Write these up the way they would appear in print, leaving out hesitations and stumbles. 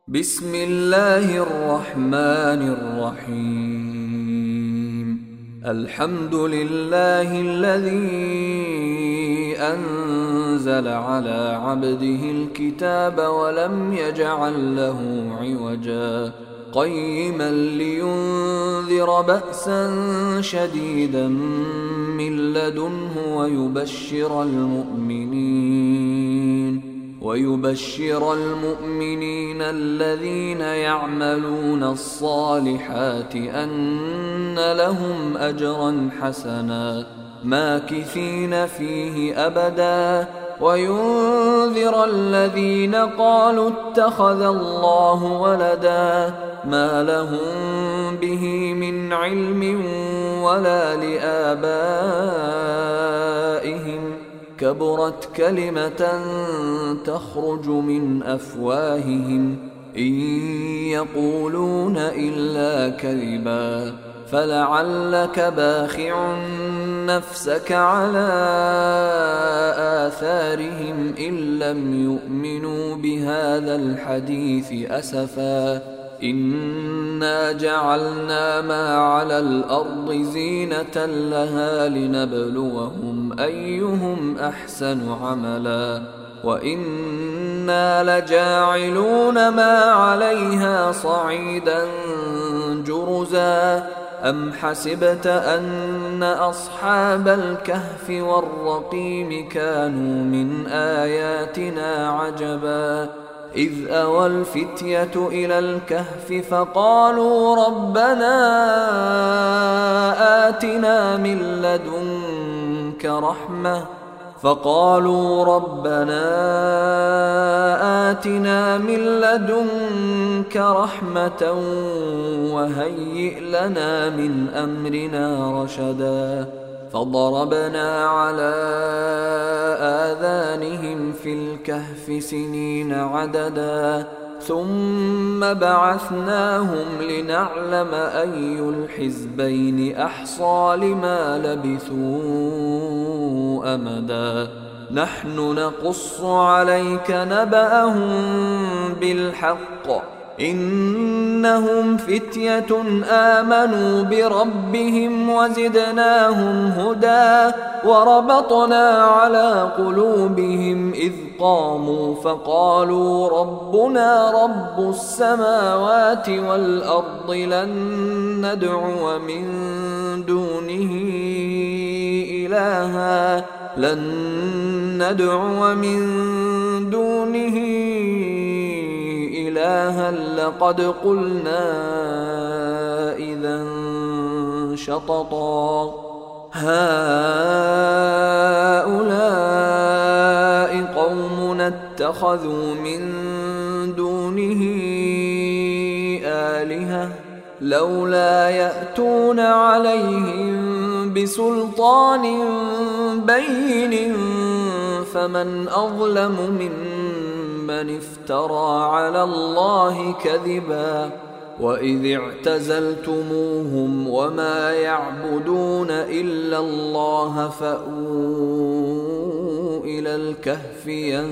بسم الله الرحمن الرحيم. الحمد لله الذي أنزل على عبده الكتاب ولم يجعل له عوجا قيما لينذر بأسا شديدا من لدنه ويبشر المؤمنين الذين يعملون الصالحات أن لهم أجرا حسنا ماكثين فيه أبدا وينذر الذين قالوا اتخذ الله ولدا ما لهم به من علم ولا لآبائهم كبرت كلمة تخرج من أفواههم إن يقولون إلا كذبا فلعلك باخع نفسك على آثارهم إن لم يؤمنوا بهذا الحديث أسفا إنا جعلنا ما على الأرض زينة لها لنبلوهم أيهم أحسن عملا وإنا لجاعلون ما عليها صعيدا جرزا أم حسبت أن أصحاب الكهف والرقيم كانوا من آياتنا عجبا إذ أوى الفتية إلى الكهف فقالوا ربنا آتنا من لدنك رحمة وهيئ لنا من أمرنا رشدا فضربنا على آذانهم في الكهف سنين عددا ثم بعثناهم لنعلم أي الحزبين أحصى لما لبثوا أمدا نحن نقص عليك نبأهم بالحق إنهم فتية آمنوا بربهم وزدناهم هدى وربطنا على قلوبهم إذ قاموا فقالوا ربنا رب السماوات والأرض لن ندعو من دونه إلها لقد قلنا إذا شططا هؤلاء قومنا اتخذوا من دونه آلهة لولا يأتون عليهم بسلطان بين فمن أظلم ممن افترى على الله كذبا وإذ اعتزلتموهم وما يعبدون إلا الله فأووا إلى الكهف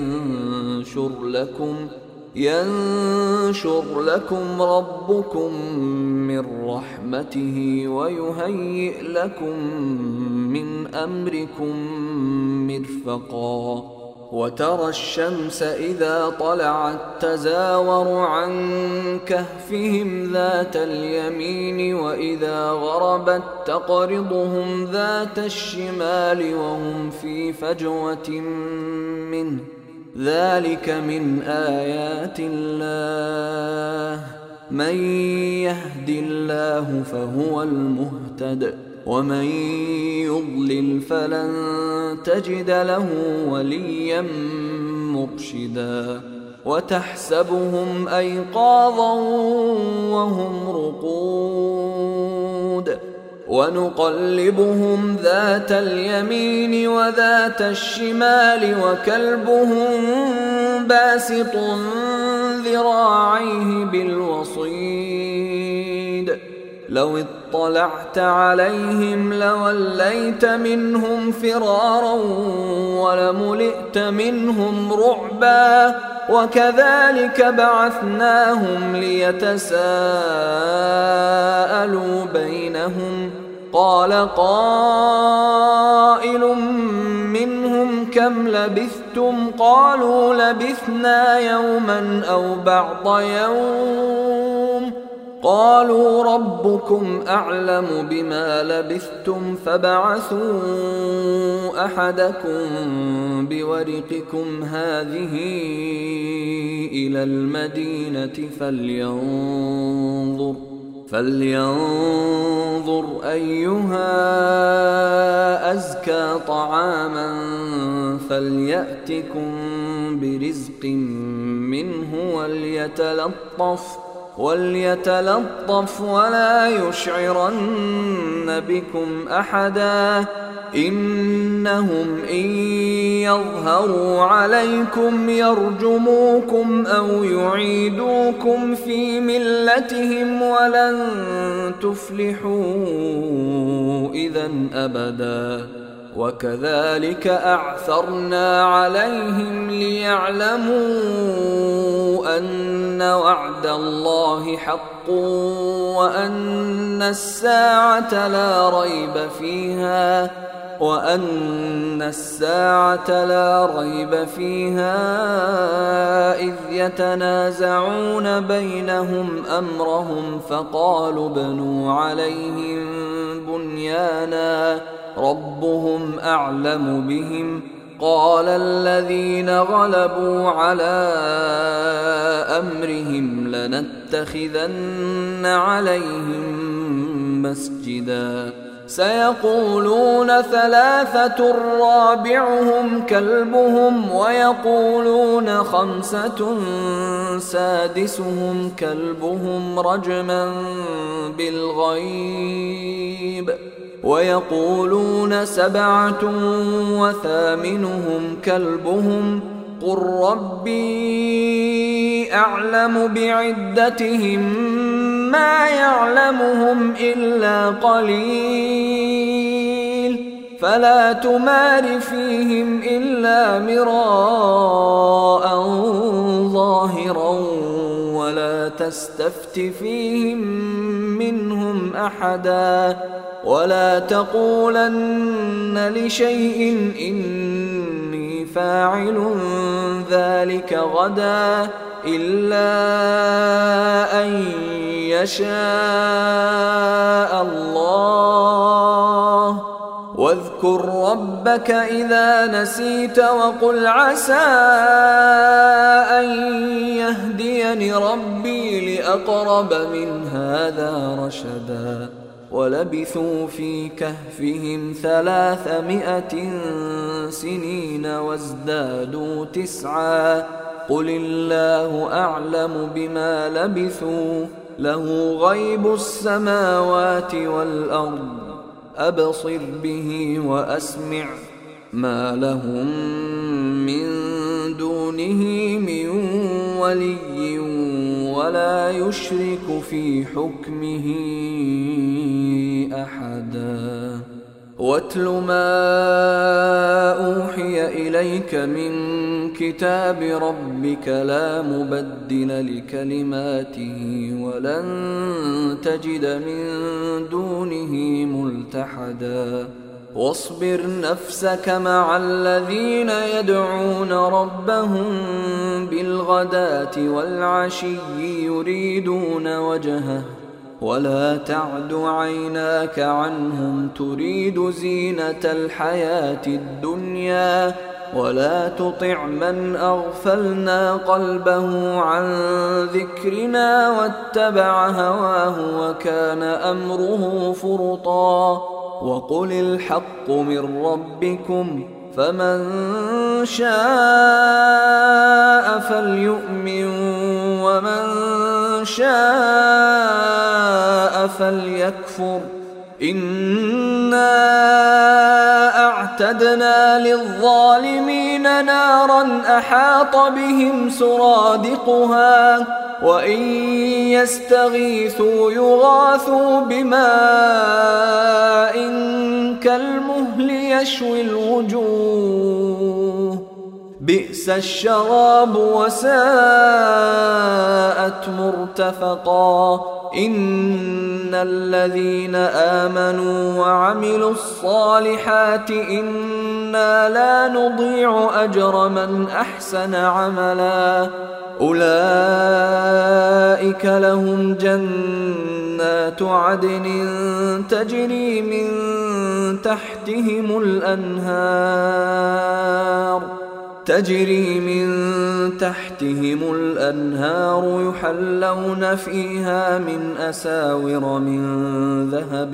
ينشر لكم ربكم من رحمته ويهيئ لكم من أمركم مرفقا وترى الشمس إذا طلعت تزاور عن كهفهم ذات اليمين وإذا غربت تقرضهم ذات الشمال وهم في فجوة منه ذلك من آيات الله من يهد الله فهو المهتد ومن يضلل فلن تجد له وليا مرشدا وتحسبهم أيقاظا وهم رقود ونقلبهم ذات اليمين وذات الشمال وكلبهم باسط ذراعيه بالوصيد لو اطلعت عليهم لوليت منهم فرارا ولملئت منهم رعبا وكذلك بعثناهم ليتساءلوا بينهم قال قائل منهم كم لبثتم قالوا لبثنا يوما أو بعض يوم قالوا ربكم أعلم بما لبثتم فابعثوا أحدكم بورقكم هذه إلى المدينة فلينظر أيها أزكى طعاما فليأتكم برزق منه وليتلطف ولا يشعرن بكم أحدا إنهم إن يظهروا عليكم يرجموكم أو يعيدوكم في ملتهم ولن تفلحوا إذا أبدا وكذلك أعثرنا عليهم ليعلموا أن وعد الله حق وأن الساعة لا ريب فيها إذ يتنازعون بينهم أمرهم فقالوا ابنوا عليهم بنيانا ربهم أعلم بهم قال الذين غلبوا على أمرهم لنتخذن عليهم مسجدا سيقولون ثلاثة رابعهم كلبهم ويقولون خمسة سادسهم كلبهم رجما بالغيب ويقولون سبعة وثامنهم كلبهم قل ربي أعلم بعدتهم ما يعلمهم إلا قليل فلا تمار فيهم إلا مراء ظاهرا ولا تستفت فيهم منهم أحدا ولا تقولن لشيء إني فاعل ذلك غدا إلا أن يشاء الله واذكر ربك إذا نسيت وقل عسى أن يهديني ربي لأقرب من هذا رشدا ولبثوا في كهفهم 300 سنين وازدادوا 9 قل الله أعلم بما لبثوا له غيب السماوات والأرض أبصر به وأسمع ما لهم من دونه من ولي ولا يشرك في حكمه أحدا واتل ما أوحي إليك من كتاب ربك لا مبدل لكلماته ولن تجد من دونه ملتحدا واصبر نفسك مع الذين يدعون ربهم بالغداة والعشي يريدون وجهه ولا تعد عيناك عنهم تريد زينة الحياة الدنيا ولا تطع من أغفلنا قلبه عن ذكرنا واتبع هواه وكان أمره فرطا وقل الحق من ربكم فمن شاء فليؤمن ومن شاء فليكفر إنا أعتدنا للظالمين نارا أحاط بهم سرادقها وإن يستغيثوا يغاثوا بماء كالمهل يشوي الوجوه بئس الشراب وساءت مرتفقا إن الذين آمنوا وعملوا الصالحات إنا لا نضيع أجر من أحسن عملا أولئك لهم جنات عدن تجري من تحتهم الأنهار يحلون فيها من أساور من ذهب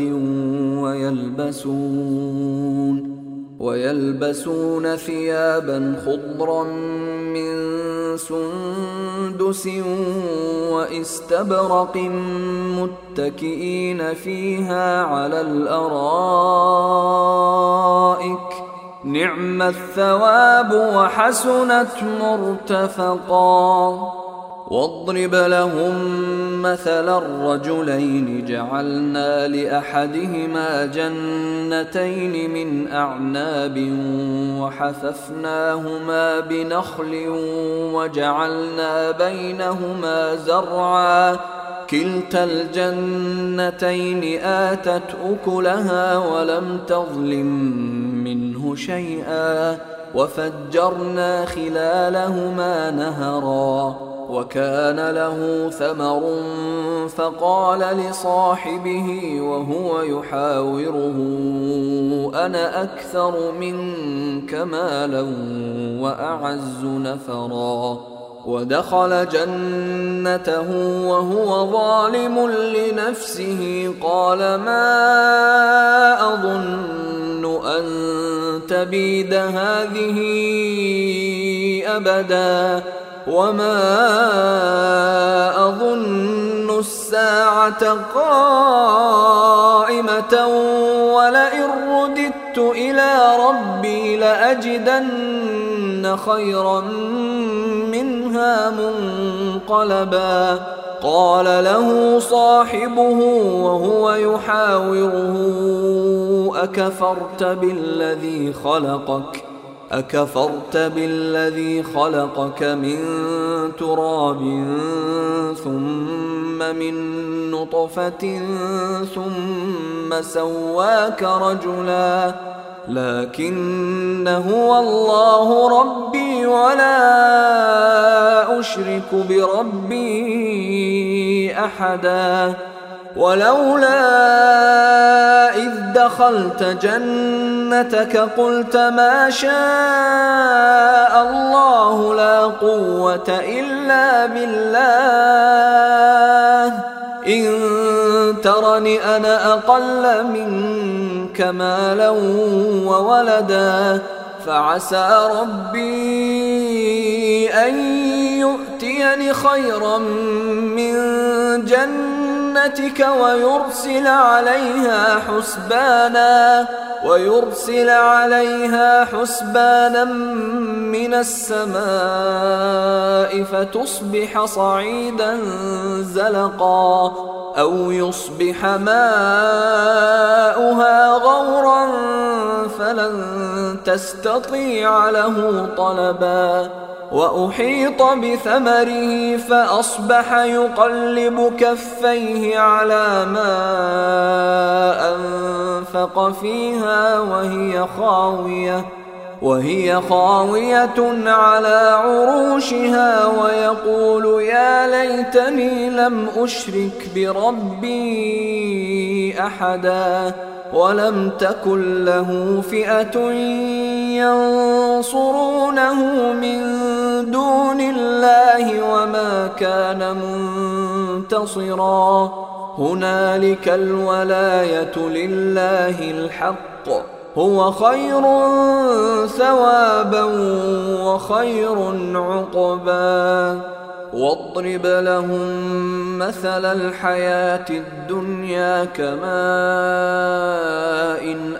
ويلبسون ثيابا خضرا من سندس واستبرق متكئين فيها على الأرائك نعم الثواب وحسنت مرتفقا واضرب لهم مثل الرجلين جعلنا لأحدهما جنتين من أعناب وحففناهما بنخل وجعلنا بينهما زرعا كلتا الجنتين آتت أكلها ولم تظلم منه شيئا وفجرنا خلالهما نهرا وكان له ثمر فقال لصاحبه وهو يحاوره أنا أكثر منك مالا وأعز نفرا ودخل جنته وهو ظالم لنفسه قال ما أظن أن تبيد هذه أبدا وما أظن الساعة قائمة ولئن رددت إلى ربي لأجدن خيرا منها منقلبا قال له صاحبه وهو يحاوره أكفرت بالذي خلقك من تراب ثم من نطفة ثم سواك رجلا لكن هو الله ربي ولا أشرك بربي أحدا ولولا إذ دخلت جنتك قلت ما شاء الله لا قوة إلا بالله إن ترني أنا أقل منك مالا وولدا فعسى ربي أن يؤتيني خيرا من جنتك ويرسل عليها حسبانا من السماء فتصبح صعيدا زلقا أو يصبح ماؤها غورا فلن تستطيع له طلبا وأحيط بثمره فأصبح يقلب كفيه على ما أنفق فيها وهي خاوية على عروشها ويقول يا ليتني لم أشرك بربي أحدا ولم تكن له فئة ينصرونه من دون الله وما كان منتصرا هنالك الولاية لله الحق هو خير ثوابا وخير عقبا واضرب لهم مثل الحياة الدنيا كماء إن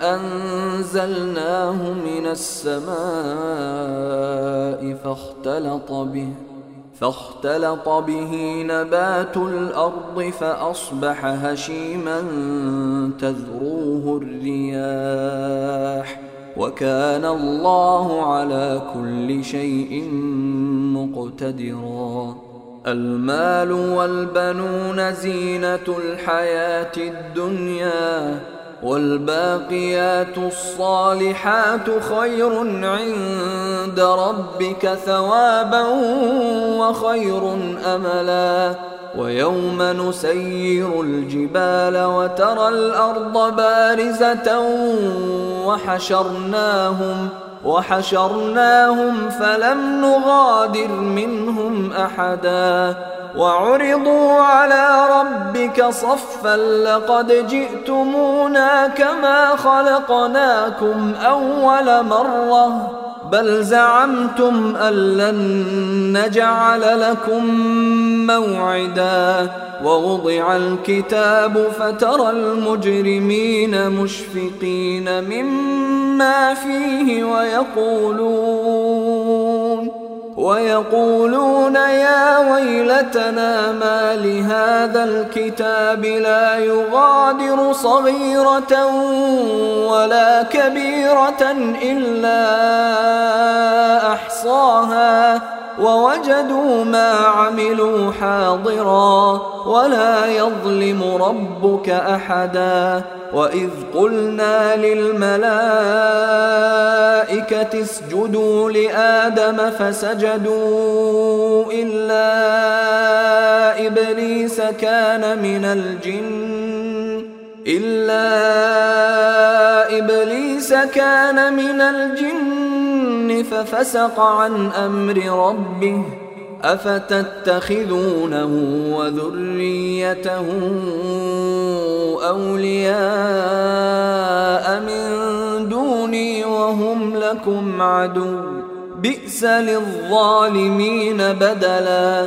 أنزلناه من السماء فاختلط به نبات الأرض فأصبح هشيما تذروه الرياح وكان الله على كل شيء مقتدرا. المال والبنون زينة الحياة الدنيا والباقيات الصالحات خير عند ربك ثوابا وخير أملا. ويوم نسير الجبال وترى الأرض بارزة وحشرناهم فلم نغادر منهم أحدا وعرضوا على ربك صفا لقد جئتمونا كما خلقناكم أول مرة بل زعمتم أن لن نجعل لكم موعدا. ووضع الكتاب فترى المجرمين مشفقين مما فيه ويقولون يا ويلتنا ما لهذا الكتاب لا يغادر صغيرة ولا كبيرة إلا أحصاها ووجدوا ما عملوا حاضرا ولا يظلم ربك أحدا. وإذ قلنا للملائكة اسجدوا لآدم فسجدوا إلا إبليس كان من الجن ففسق عن أمر ربه أفتتخذونه وذريته أولياء من دوني وهم لكم عدو بئس للظالمين بدلا.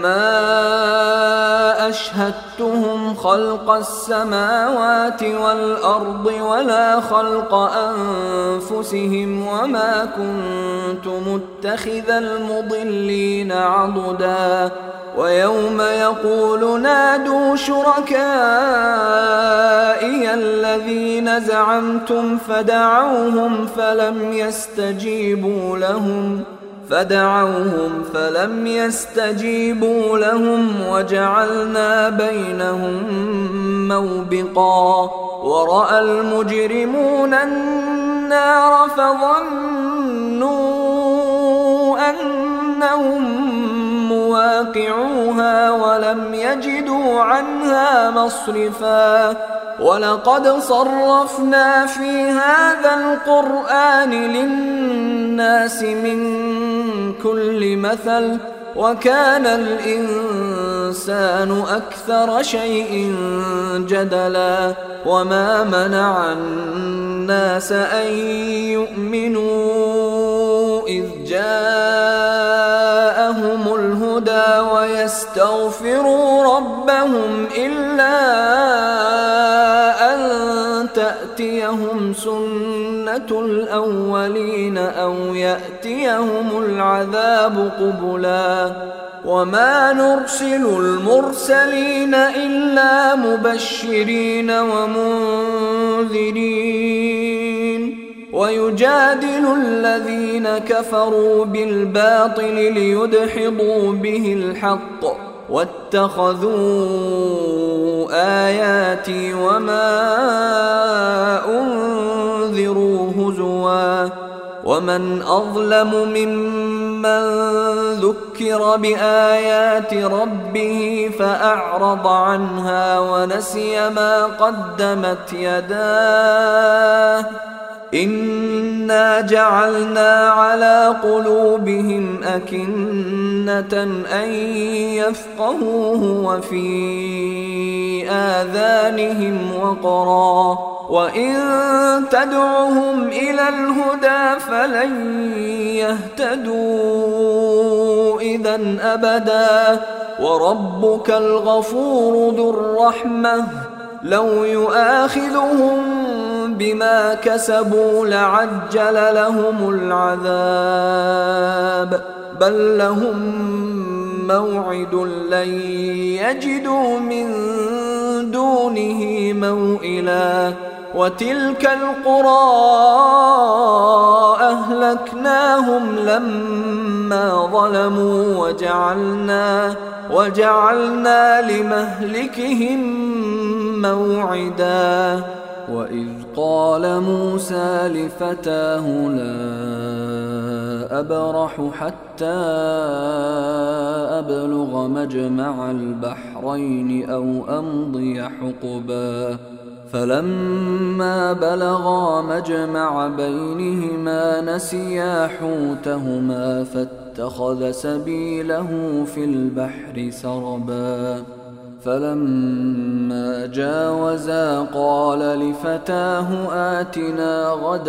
ما أشهدتهم خلق السماوات والأرض ولا خلق أنفسهم وما كنت متخذ المضلين عضدا. ويوم يقول نادوا شركائي الذين زعمتم فدعوهم فلم يستجيبوا لهم وجعلنا بينهم موبقا. ورأى المجرمون النار فظنوا أنهم مواقعوها ولم يجدوا عنها مصرفا. ولقد صرفنا في هذا القرآن للناس من كل مثل وكان الإنسان أكثر شيء جدلا. وما منع الناس أن يؤمنوا إذ جاءهم الهدى ويستغفروا ربهم إلا أن تأتيهم سنة الأولين أو يأتيهم العذاب قبلا. وما نرسل المرسلين إلا مبشرين ومنذرين ويجادل الذين كفروا بالباطل ليدحضوا به الحق واتخذوا آياتي وما أنذروا هزوا. ومن أظلم ممن ذكر بآيات ربه فأعرض عنها ونسي ما قدمت يداه إنا جعلنا على قلوبهم أكنة أن يفقهوه وفي آذانهم وقرا وإن تدعهم إلى الهدى فلن يهتدوا إذا أبدا. وربك الغفور ذو الرحمة لو يؤاخذهم بما كسبوا لعجل لهم العذاب بل لهم موعد لن يجدوا من دونه موئلا وتلك القرى أهلكناهم لما ظلموا وجعلنا لمهلكهم موعدا وإذ قال موسى لفتاه لا أبرح حتى أبلغ مجمع البحرين أو أمضي حقبا فلما بلغا مجمع بينهما نسيا حوتهما فاتخذ سبيله في البحر سربا فلما جاوزا قال لفتاه آتنا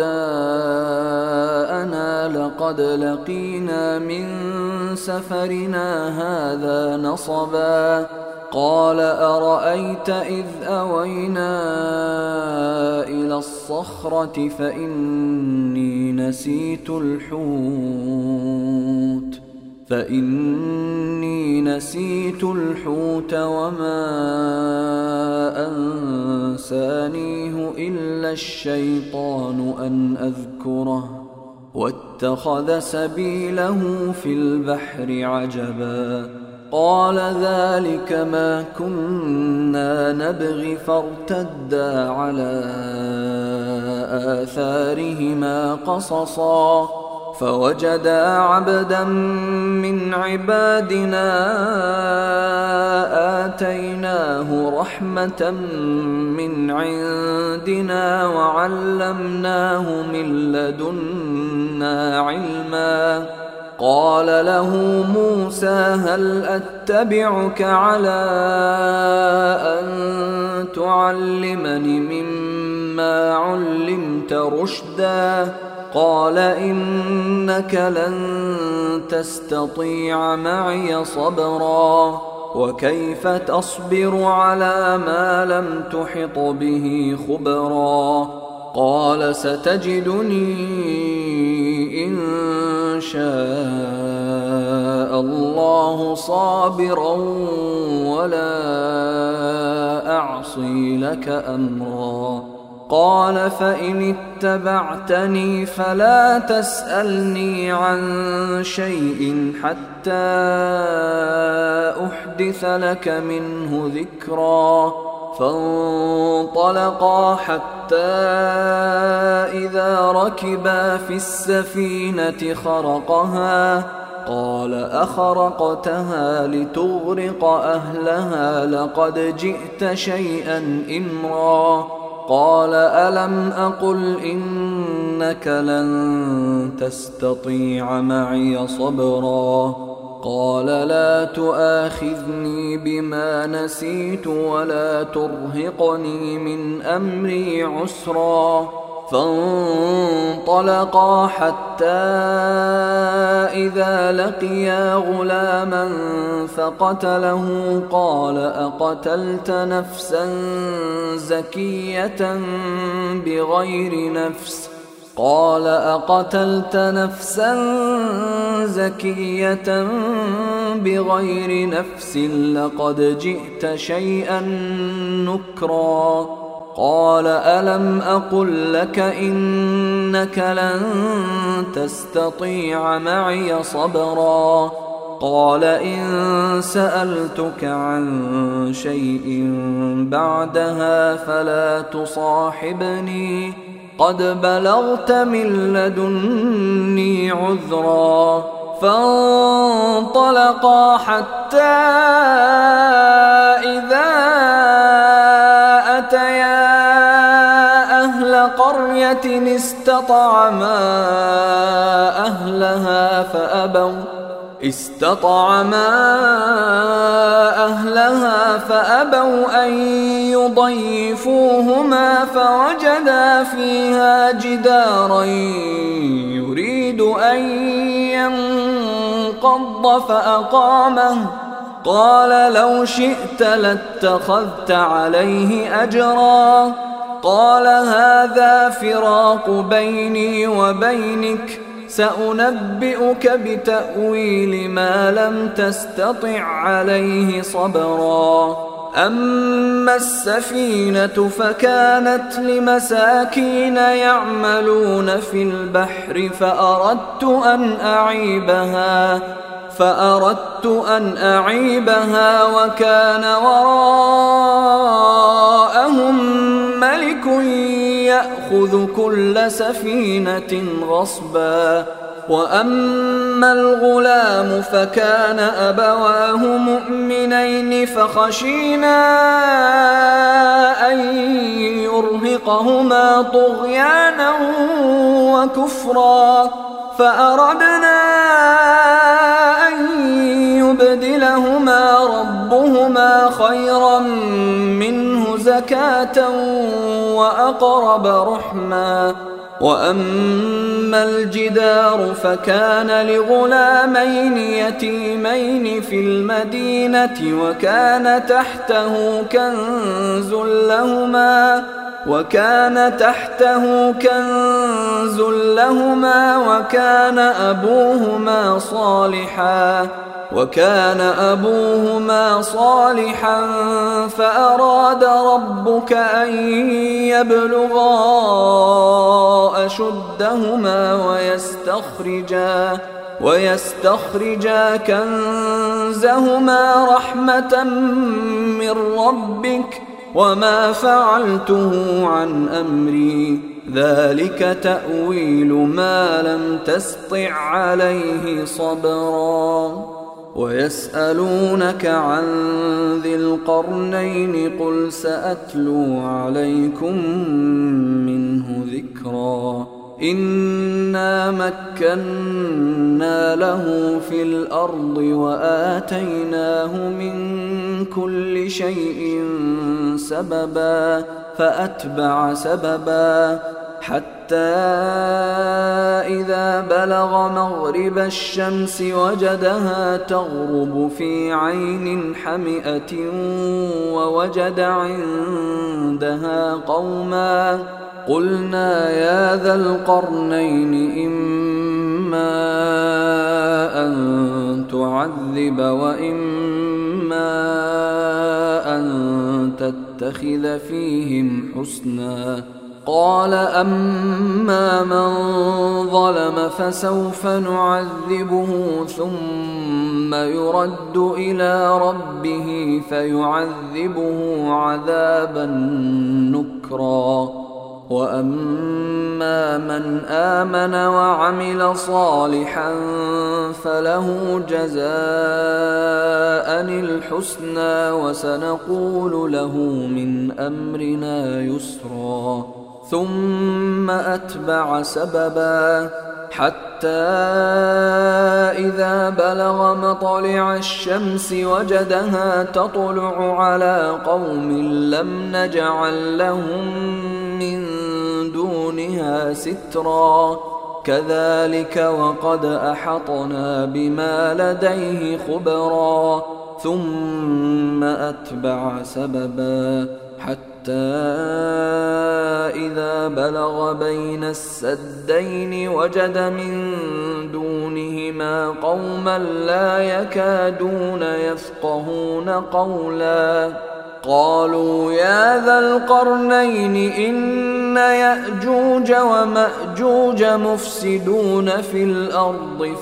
غداءنا لقد لقينا من سفرنا هذا نصبا قال أرأيت إذ أوينا إلى الصخرة فإني نسيت الحوت وما أنسانيه إلا الشيطان أن أذكره واتخذ سبيله في البحر عجبا قال ذلك ما كنا نبغي فارتدا على آثارهما قصصا فوجدا عبدا من عبادنا آتيناه رحمة من عندنا وعلمناه من لدنا علما قال له موسى هل أتبعك على أن تعلمني مما علمت رشدا قال إنك لن تستطيع معي صبرا وكيف تصبر على ما لم تحط به خبرا قال ستجدني إن شاء الله صابرا ولا أعصي لك أمرا قال فإن اتبعتني فلا تسألني عن شيء حتى أحدث لك منه ذكرا فانطلقا حتى إذا ركبا في السفينة خرقها قال أخرقتها لتغرق أهلها لقد جئت شيئا إمرا قال ألم أقل إنك لن تستطيع معي صبرا قال لا تؤاخذني بما نسيت ولا ترهقني من أمري عسرا فانطلقا حتى إذا لقيا غلاما فقتله قال أقتلت نفسا زكية بغير نفس قال أقتلت نفسا زكية بغير نفس لقد جئت شيئا نكرا قال ألم أقل لك إنك لن تستطيع معي صبرا قال إن سألتك عن شيء بعدها فلا تصاحبني قد بلغت من لدني عذرا فانطلقا حتى إذا أتيا أهل قرية استطعما أهلها فأبوا أن يضيفوهما فوجدا فيها جدارا يريد أن ينقض فأقامه قال لو شئت لاتخذت عليه أجرا قال هذا فراق بيني وبينك سأنبئك بتأويل ما لم تستطع عليه صبرا أما السفينة فكانت لمساكين يعملون في البحر فأردت أن أعيبها وكان وراءهم ملك يأخذ كل سفينة غصبا وأما الغلام فكان أبواه مؤمنين فخشينا أن يرهقهما طغيانا وكفرا فأردنا أن يبدلهما ربهما خيرا منه زكاة وأقرب رحما وأما الجدار فكان لغلامين يتيمين في المدينة وكان تحته كنز لهما وكان أبوهما صالحا فأراد ربك أن يبلغا أشدهما ويستخرجا كنزهما رحمة من ربك وما فعلته عن أمري ذلك تأويل ما لم تسطع عليه صبرا ويسألونك عن ذي القرنين قل سأتلو عليكم منه ذكرا إنا مكنا له في الأرض وآتيناه من كل شيء سببا فأتبع سببا حتى إذا بلغ مغرب الشمس وجدها تغرب في عين حمئة ووجد عندها قوما قلنا يا ذا القرنين إما أن تعذب وإما أن تتخذ فيهم حسنا قال أما من ظلم فسوف نعذبه ثم يرد إلى ربه فيعذبه عذابا نكرا وأما من آمن وعمل صالحا فله جزاء الحسنى وسنقول له من أمرنا يسرا ثم أتبع سببا حتى إذا بلغ مطلع الشمس وجدها تطلع على قوم لم نجعل لهم من دونها سترا كذلك وقد أحطنا بما لديه خبرا ثم أتبع سببا حتى إذا بلغ بين السدين وجد من دونهما قوما لا يكادون يفقهون قولا قالوا يا ذا القرنين إن يأجوج ومأجوج مفسدون في الأرض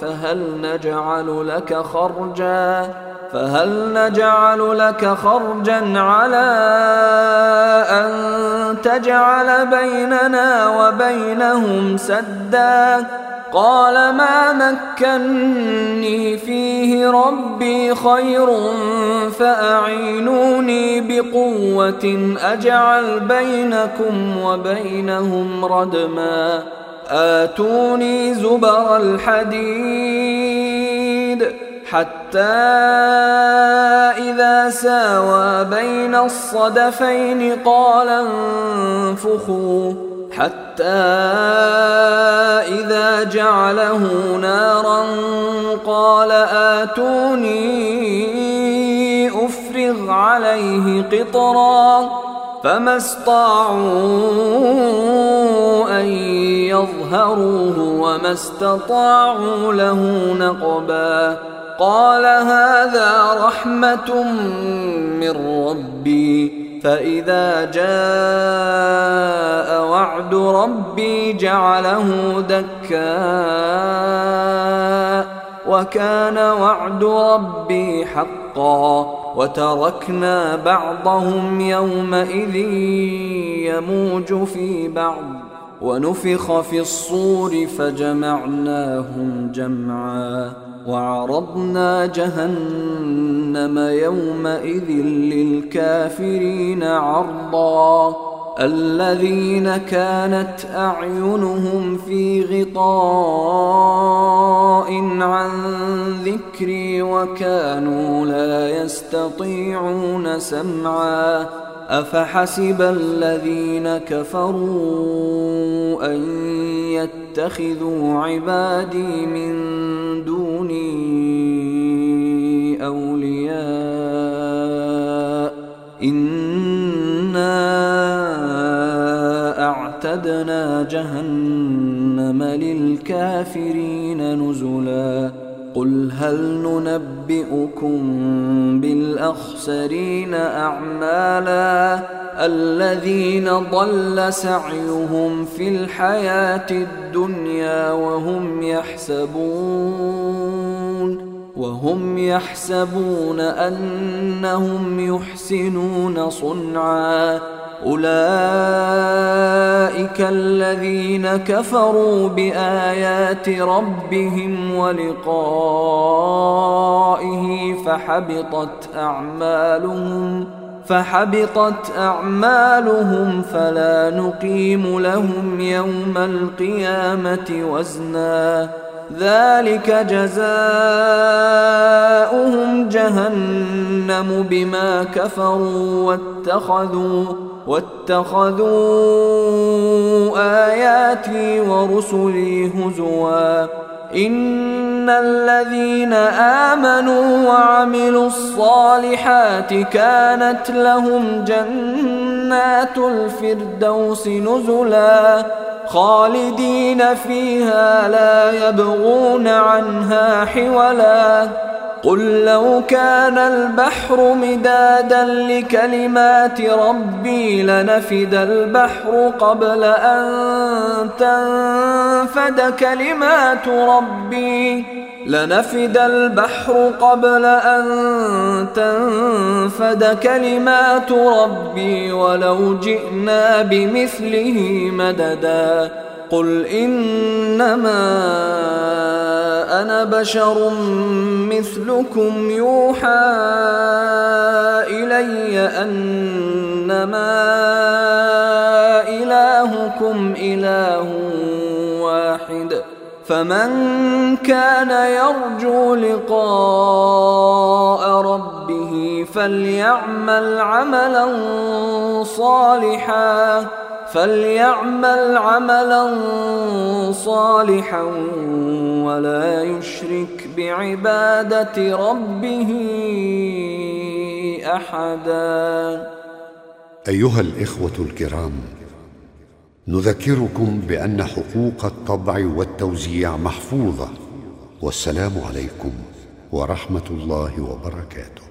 فهل نجعل لك خرجا على أن تجعل بيننا وبينهم سدا قال ما مكني فيه ربي خير فأعينوني بقوة أجعل بينكم وبينهم ردما آتوني زبر الحديد حتى إذا ساوى بين الصدفين قال انفخوا حتى إذا جعله نارا قال آتوني أفرغ عليه قطرا فما استطاعوا أن يظهروه وما استطاعوا له نقبا قال هذا رحمة من ربي فإذا جاء وعد ربي جعله دكا وكان وعد ربي حقا وتركنا بعضهم يومئذ يموج في بعض ونفخ في الصور فجمعناهم جمعا وعرضنا جهنم يومئذ للكافرين عرضا الذين كانت أعينهم في غطاء عن ذكري وكانوا لا يستطيعون سمعا أفحسب الذين كفروا أن يتخذوا عبادي من دوني أولياء إنا أعتدنا جهنم للكافرين نزلا قل هل ننبئكم بالأخسرين أعمالا الذين ضل سعيهم في الحياة الدنيا وهم يحسبون أنهم يحسنون صنعا أولئك الذين كفروا بآيات ربهم ولقائه فحبطت أعمالهم فلا نقيم لهم يوم القيامة وزنا ذلك جزاؤهم جهنم بما كفروا واتخذوا آياتي ورسلي هزوا إن الذين آمنوا وعملوا الصالحات كانت لهم جنات الفردوس نزلا خالدين فيها لا يبغون عنها حولا قل لو كان البحر مدادا لكلمات ربي لنفد البحر قبل أن تنفد كلمات ربي ولو جئنا بمثله مددا قل إنما أنا بشر مثلكم يوحى إلي أنما إلهكم إله واحد فمن كان يرجو لقاء ربه فليعمل عملا صالحا ولا يشرك بعبادة ربه أحدا. أيها الإخوة الكرام، نذكركم بأن حقوق الطبع والتوزيع محفوظة. والسلام عليكم ورحمة الله وبركاته.